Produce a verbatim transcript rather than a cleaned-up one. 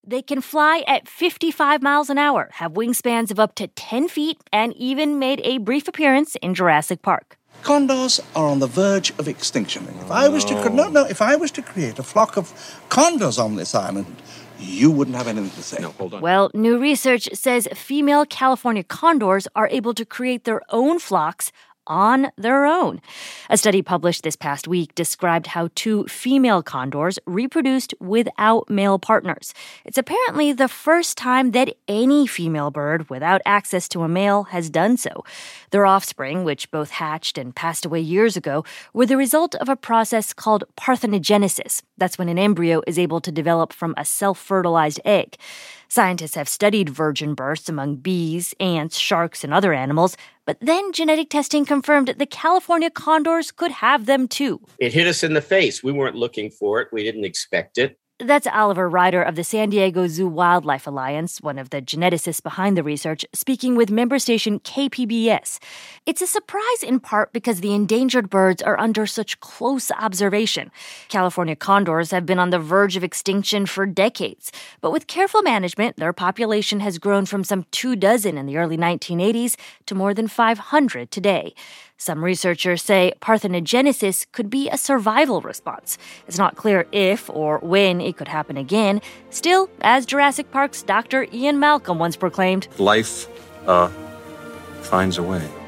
They can fly at fifty-five miles an hour, have wingspans of up to ten feet, and even made a brief appearance in Jurassic Park. Condors are on the verge of extinction. If I was to no, no, if I was to create a flock of condors on this island, you wouldn't have anything to say. No, hold on. Well, new research says female California condors are able to create their own flocks on their own. A study published this past week described how two female condors reproduced without male partners. It's apparently the first time that any female bird without access to a male has done so. Their offspring, which both hatched and passed away years ago, were the result of a process called parthenogenesis. That's when an embryo is able to develop from a self-fertilized egg. Scientists have studied virgin births among bees, ants, sharks, and other animals, but then genetic testing confirmed the California condors could have them too. It hit us in the face. We weren't looking for it. We didn't expect it. That's Oliver Ryder of the San Diego Zoo Wildlife Alliance, one of the geneticists behind the research, speaking with member station K P B S. It's a surprise in part because the endangered birds are under such close observation. California condors have been on the verge of extinction for decades, but with careful management, their population has grown from some two dozen in the early nineteen eighties to more than five hundred today. Some researchers say parthenogenesis could be a survival response. It's not clear if or when it could happen again. Still, as Jurassic Park's Doctor Ian Malcolm once proclaimed, Life, uh, finds a way.